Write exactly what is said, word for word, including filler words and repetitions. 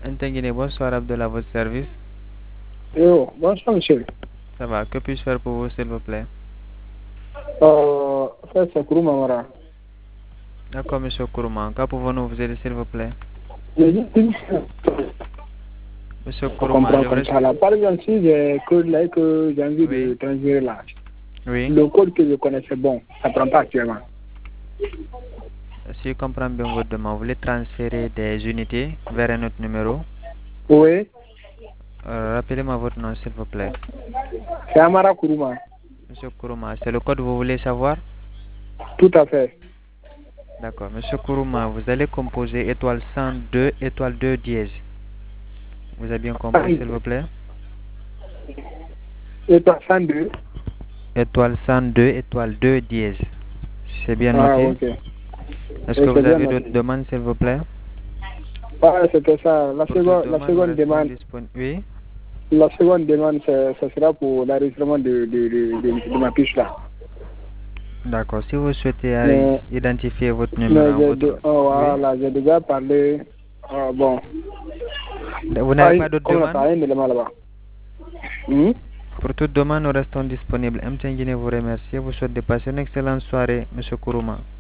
Intégré, bonsoir Abdullah, votre service. Yo, bonsoir monsieur. Ça va, que puis-je faire pour vous, s'il vous plaît? Euh, en fait, c'est Kourou Mamara. D'accord, monsieur Kourouman. Quand pouvons-nous vous aider, s'il vous plaît? J'ai juste une Monsieur on Kourouman, comprend je comme voudrais... ça là. Par exemple, si j'ai code là et que j'ai envie de Oui, transférer là, oui. le code que je connais c'est bon, ça prend pas actuellement. Si je comprends bien votre demande, vous voulez transférer des unités vers un autre numéro. Oui, Euh, Rappelez-moi votre nom, s'il vous plaît. c'est Amara Kourouma. Monsieur Kourouma, c'est le code que vous voulez savoir? Tout à fait. D'accord. Monsieur Kourouma, vous allez composer étoile cent deux, étoile deux dièse. Vous avez bien compris, s'il vous plaît? Et toi, cent deux. Étoile cent deux, étoile deux dièse. C'est bien Ah, noté? ok. Est-ce que Et c'est vous bien avez d'autres noté. demandes, s'il vous plaît? Ah, c'était ça. La Pour toute seconde, la demande, nous seconde restons demande, disponibles. Oui? la seconde demande, ce ce sera pour l'enregistrement de, de, de, de, de ma fiche là. D'accord. Si vous souhaitez euh, Mais, identifier votre numéro mais en j'ai de- votre... oh, Oui? voilà, j'ai déjà parlé. Ah, bon. Vous Ah, n'avez pas d'autres comme on a demandes? parlé, un élément là-bas. Hmm? Pour toute demande, nous restons disponibles. M. Tengine vous remercie. Vous souhaite de passer une excellente soirée, Monsieur Kourouma.